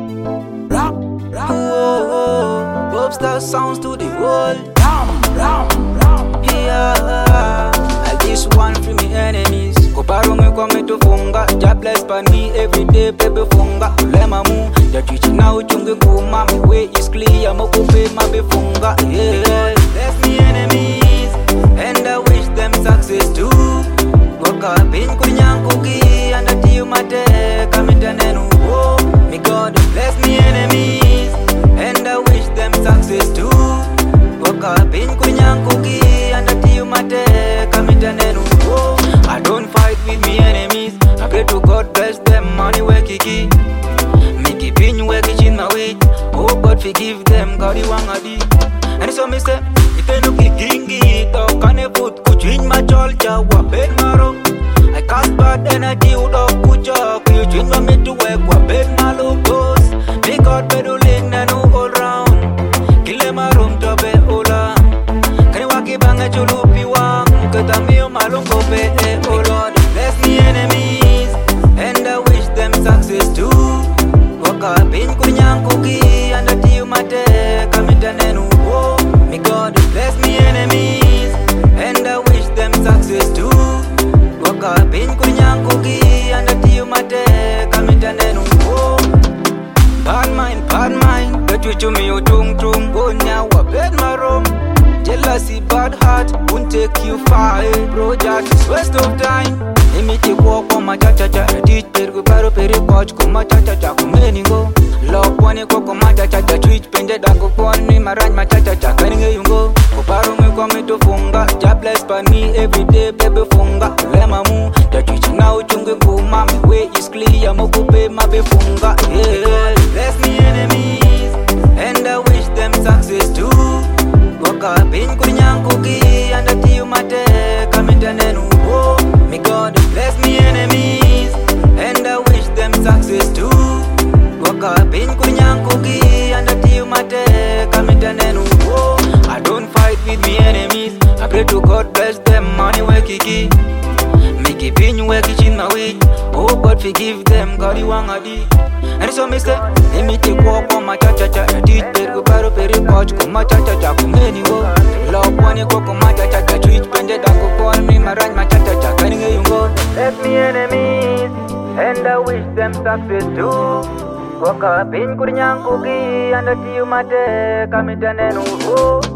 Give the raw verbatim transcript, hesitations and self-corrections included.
Rap, rap, oh, Popstar sounds to the world. Ram, ram, ram, yeah. I this one for me enemies. Koparo me kwa me to funga. God bless by me every day, baby funga. Ulema mu, ya chichi na uchunge kuma. Me way is clear, mo kupe ma be funga. Yeah, bless me enemies, and I wish them success too. Goka pin kunyanguki, and I tiu mate kamita nenu. Oh, me God bless me enemies, and I wish them success too. Goka pin kunyanguki, and I tiu mate kamita nenu. Oh, I don't fight with me enemies. I pray to God bless them, money work kiki. Make it pin work in my way. Oh God forgive them, God you want di. And so me say, if I look kingi, to can I put kuchin my cholcha wapen maro. I cast bad energy udo kucha, kuchin ma me to work wapen malo boss. Me God beduling na no all round. Kile marum to be ola. Kani waki banga chulupi wang, kata miyo malungo be e oh Lord. Bless me enemies, and I wish them success too. Waka pin kunyanguki, and I tiu mate kamita nenu. Oh, me God bless me enemies, and I wish them success too. Waka pin kunyanguki, and I tiu mate kamita nenu. Oh, bad mind, bad mind, but you to me you tung tung. Go now, wapet marom. Jealousy, bad heart, won't take you far, eh, bro. That is waste of time. Imiti walk on my cha cha cha. Teach pergu paro peri coach kuma cha cha cha kumeningo. Love pone ko kuma cha cha cha. Twitch pende da ko pone maraj ma cha cha cha. Kaninge yungo. Ko paro me ko me to funga. God bless by me every day, baby funga. Lema mu. Da twitch na uchunge kuma. Me way is clear, mo kupe ma be funga. Yeah, bless me enemies, and I wish them success too. Waka pin kunyanguki, and I tiu mate kamita nenu. Oh, me God bless me enemies, and I wish them success too. Waka pin kunyanguki, and I tiu mate kamita nenu. Oh, I don't fight with me enemies. I pray to God bless them, money work kiki. Make it pin work in my way. Oh God forgive them, God you want di. And so me say, let me take walk on my cha cha cha. Teach pergu paro peri coach kuma cha cha cha kumeningo. Love pone ko kuma cha cha cha. Twitch pende da ko pone me maraj ma cha cha cha. Kaninge yungo. Bless me enemies, and I wish them success too. Waka pin kunyanguki, and I tiu mate kamita nenu.